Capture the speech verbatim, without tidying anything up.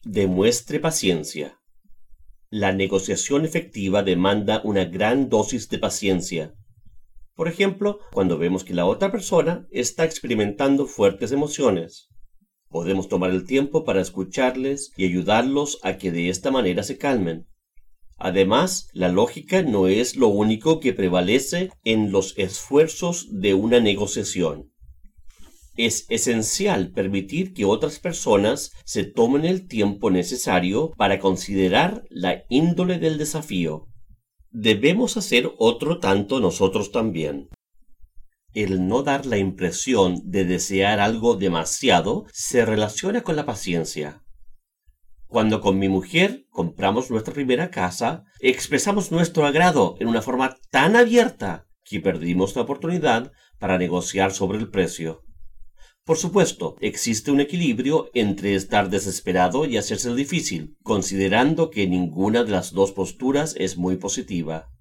Demuestre paciencia. La negociación efectiva demanda una gran dosis de paciencia. Por ejemplo, cuando vemos que la otra persona está experimentando fuertes emociones. Podemos tomar el tiempo para escucharles y ayudarlos a que de esta manera se calmen. Además, la lógica no es lo único que prevalece en los esfuerzos de una negociación. Es esencial permitir que otras personas se tomen el tiempo necesario para considerar la índole del desafío. Debemos hacer otro tanto nosotros también. El no dar la impresión de desear algo demasiado se relaciona con la paciencia. Cuando con mi mujer compramos nuestra primera casa, expresamos nuestro agrado en una forma tan abierta que perdimos la oportunidad para negociar sobre el precio. Por supuesto, existe un equilibrio entre estar desesperado y hacerse el difícil, considerando que ninguna de las dos posturas es muy positiva.